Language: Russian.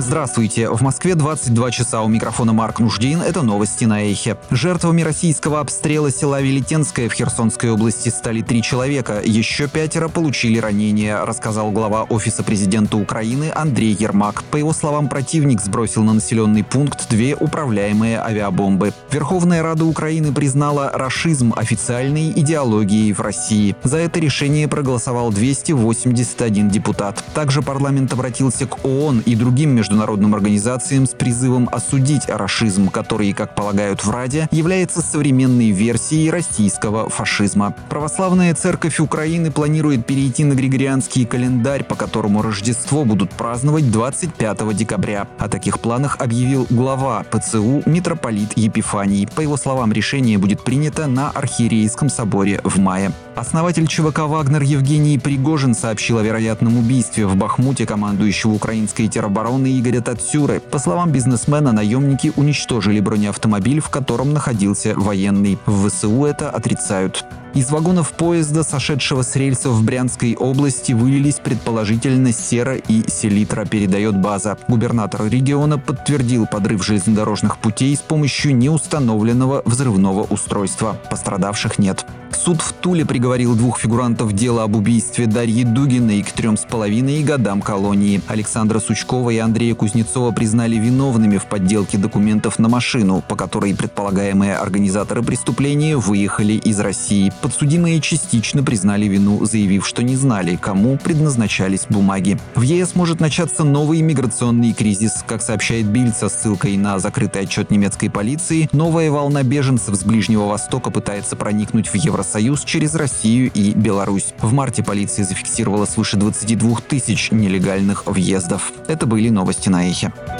Здравствуйте. В Москве 22 часа. У микрофона Марк Нуждин. Это новости на Эхе. Жертвами российского обстрела села Велетенское в Херсонской области стали 3 человека. Еще 5 получили ранения, рассказал глава Офиса президента Украины Андрей Ермак. По его словам, противник сбросил на населенный пункт 2 управляемые авиабомбы. Верховная Рада Украины признала рашизм официальной идеологией в России. За это решение проголосовал 281 депутат. Также парламент обратился к ООН и другим международным организациям с призывом осудить рашизм, который, как полагают в Раде, является современной версией российского фашизма. Православная церковь Украины планирует перейти на григорианский календарь, по которому Рождество будут праздновать 25 декабря. О таких планах объявил глава ПЦУ митрополит Епифаний. По его словам, решение будет принято на Архиерейском соборе в мае. Основатель ЧВК «Вагнер» Евгений Пригожин сообщил о вероятном убийстве в Бахмуте командующего украинской теробороны Игоря Тацюры. По словам бизнесмена, наемники уничтожили бронеавтомобиль, в котором находился военный. В ВСУ это отрицают. Из вагонов поезда, сошедшего с рельсов в Брянской области, вылились предположительно сера и селитра, передает база. Губернатор региона подтвердил подрыв железнодорожных путей с помощью неустановленного взрывного устройства. Пострадавших нет. Суд в Туле приговорил 2 фигурантов дела об убийстве Дарьи Дугиной к 3,5 годам колонии. Александра Сучкова и Андрея Кузнецова признали виновными в подделке документов на машину, по которой предполагаемые организаторы преступления выехали из России. Подсудимые частично признали вину, заявив, что не знали, кому предназначались бумаги. В ЕС может начаться новый миграционный кризис. Как сообщает Бильд со ссылкой на закрытый отчет немецкой полиции, новая волна беженцев с Ближнего Востока пытается проникнуть в Евросоюз через Россию и Беларусь. В марте полиция зафиксировала свыше 22 тысяч нелегальных въездов. Это были новости на Эхе.